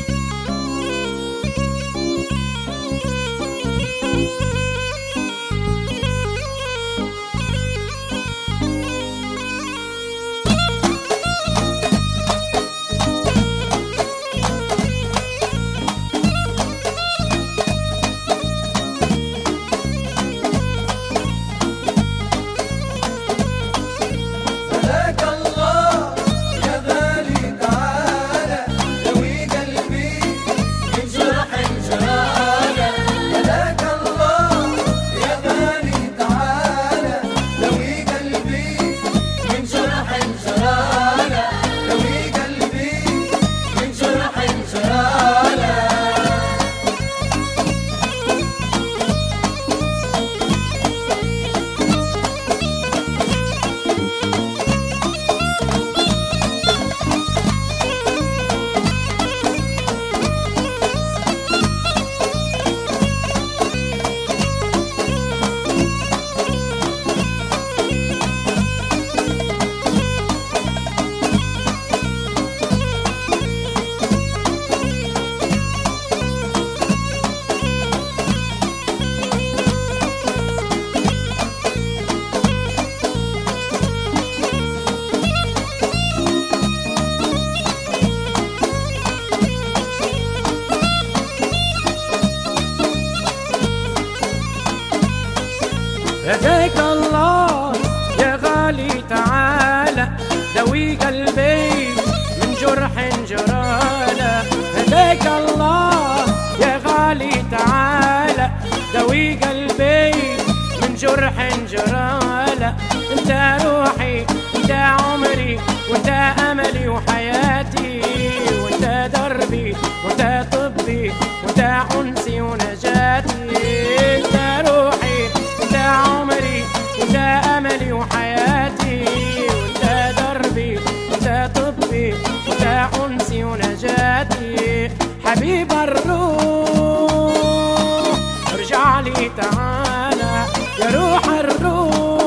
هداك الله يا غالي تعالى دوي قلبي من جرح جراله. هداك الله يا غالي تعالى دوي قلبي من جرح جراله. انت روحي انت عمري وانت املي وحياتي وانت دربي وانت طبي وانت انسي ونجاتي. انت روحي انت عمري وانت املي وحياتي وانت دربي وانت طبي وانت انسي ونجاتي. حبيب الروح ارجع لي تعالى يا روح الروح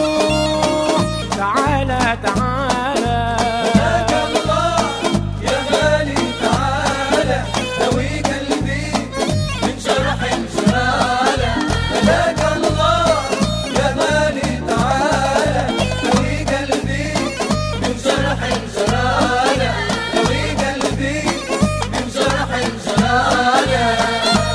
تعالى تعالى. هداك الله يا غالي تعالى دوي قلبي من جرح جراله. هداك الله يا غالي تعالى دوي قلبي من جرح جراله. دوي قلبي من جرح جراله.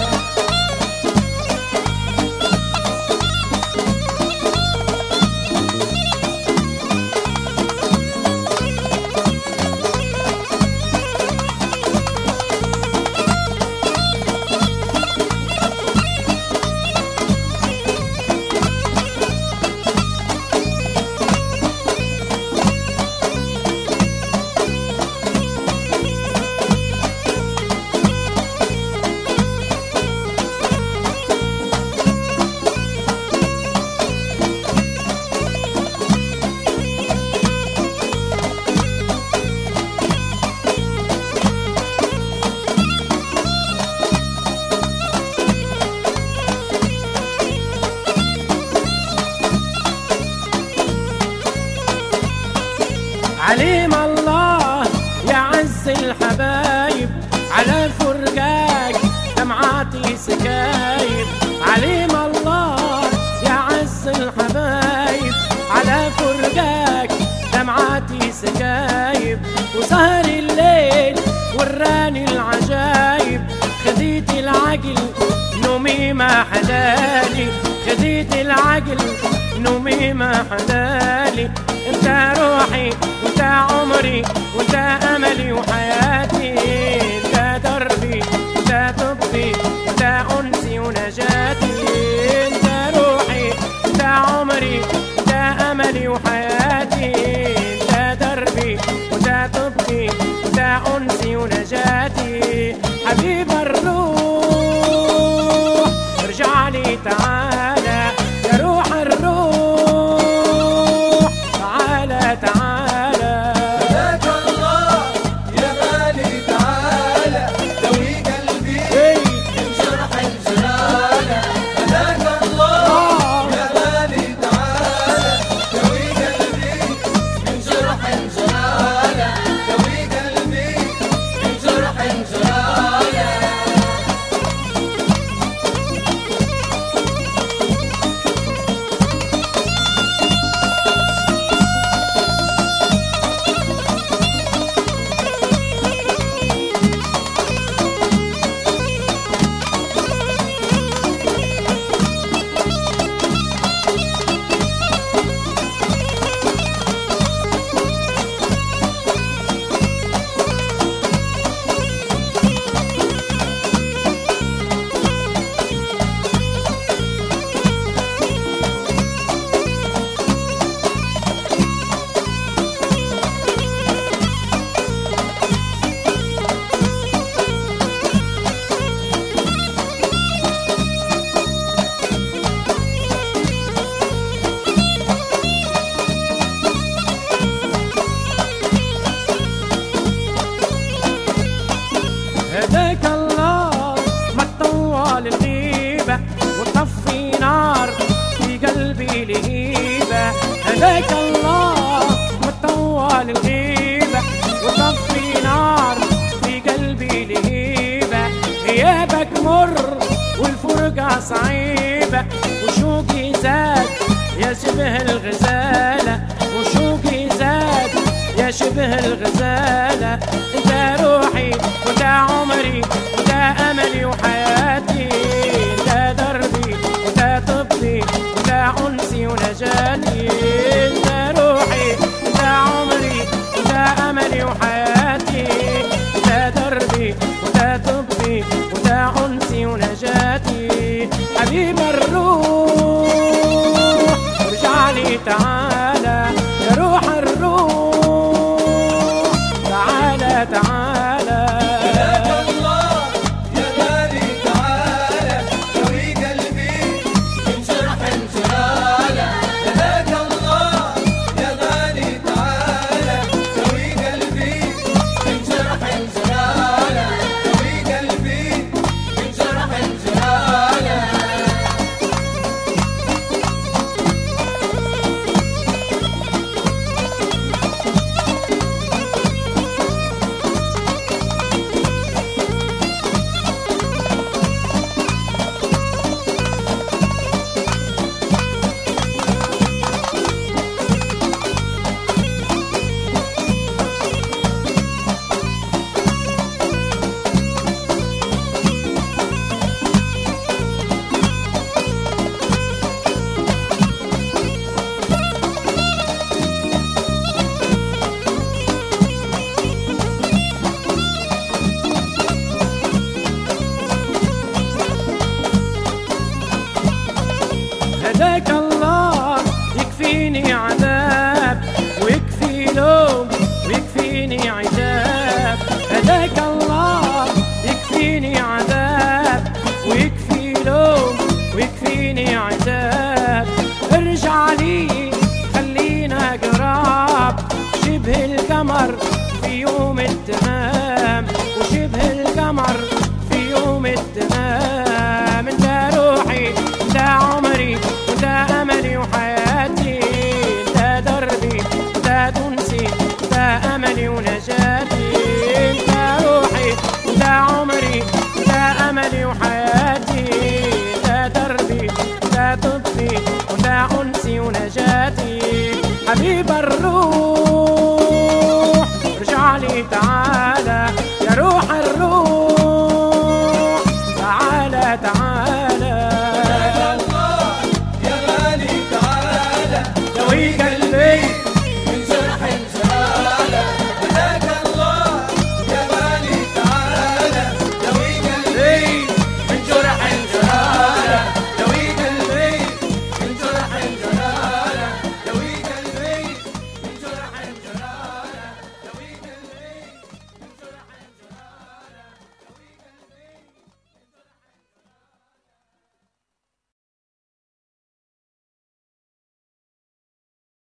عليم الله يا عز الحبايب على فرقاك دمعاتي سكايب. عليم الله يا عز الحبايب على فرقاك دمعاتي سكايب. وسهر الليل وراني العجايب خذيت العقل نومي ما حلالي. خذيت العقل نومي ما حلالي. انت روحي وانت عمري وانت املي وحياتي. انت دربي وانت طبي وانت انسي ونجاتي. انت روحي وانت عمري وانت املي وحياتي. انت دربي وانت طبي وانت انسي ونجاتي. حبيب الروح ارجع لي تعالى يا روح الروح تعالى تعالى. هداك الله يا غالي تعالى دوي قلبي من جرح جراله. هداك الله يا غالي تعالى دوي قلبي من جرح جراله. دوي قلبي من جرح جراله. هداك الله وطول الغيبة وطفي نار في قلبي لهيبة. غيابك مر والفرقة صعيبة وشوقي زاد يا شبه الغزالة، وشوقي زاد يا شبه الغزالة. انت روحي وانت عمري وانت املي وحياتي، انت دربي وانت طبي وانت انسي ونجاتي. انت روحي وانت عمري وانت املي وحياتي، انت دربي وانت طبي وانت انسي ونجاتي. حبيب الروح ارجع لي تعالى يا روح الروح، تعالى تعالى. هداك الله يا غالي تعالى دوي قلبي انشرح انشراله. هداك الله يا غالي تعالى دوي قلبي انشرح انشراله، دوي قلبي انشرح انشراله. هداك الله يكفيني عذاب ويكفي لوم ويكفيني عتاب. هداك الله يكفيني عذاب ويكفي لوم ويكفيني عتاب. ارجع لي خلينا قراب شبه القمر في يوم التمام، وشبه القمر في يوم التمام. انت روحي انت عمري وانت املي وحياتي، انت دربي انت تونسي انت املي ونجاتي. انت روحي انت عمري انت املي وحياتي، انت دربي انت طبي وانت انسي ونجاتي. حبيب الروح